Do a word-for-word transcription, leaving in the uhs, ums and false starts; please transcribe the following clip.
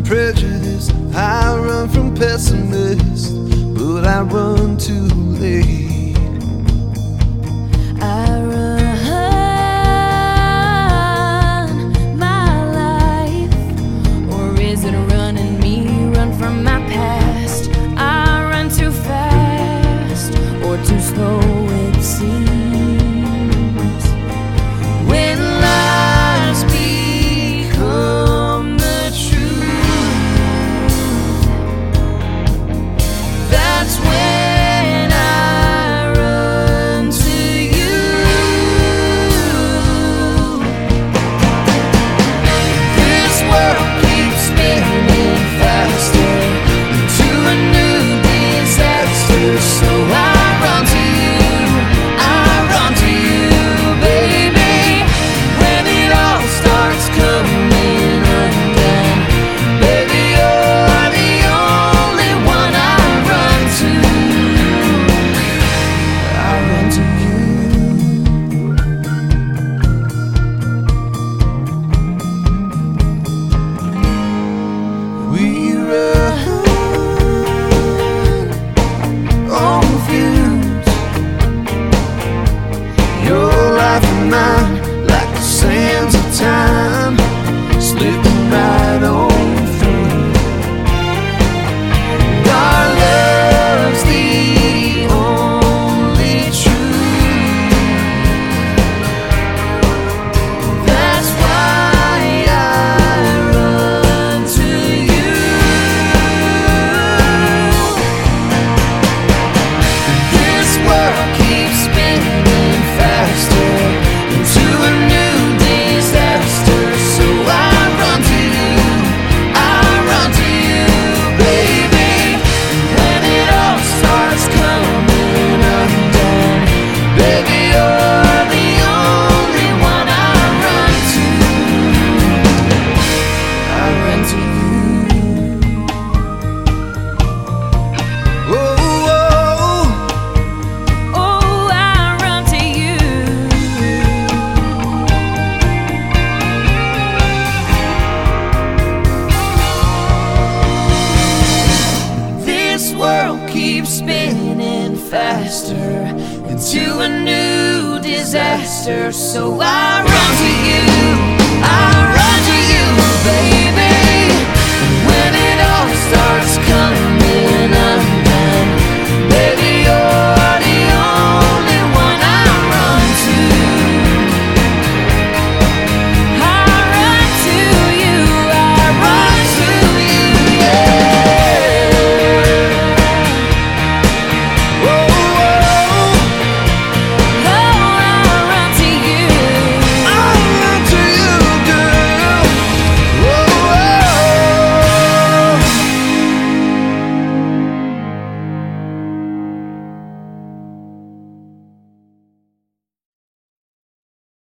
prejudice, I run from pessimists, but I run too late. I run my life, or is it running me? Run from my past. I run too fast, or too slow it seems. When lies become the truth, that's when I run to you. This world keeps spinning faster into a new disaster, so I run to you, I run to you, baby. When it all starts coming undone, baby, you're the only one I run to. I run to you. We run on fumes, your life and mine, like the sands of time, slipping right on through. Our love's the only truth. That's why I run to you. This world keeps spinning faster into a new disaster, so I run to you, I run to you, baby. When it all starts coming undone, baby, you're the only one I run to. I run to you. Oh, oh, Oh, I run to you. this world keeps spinning faster into a new disaster, so I run to you, I run to you, baby.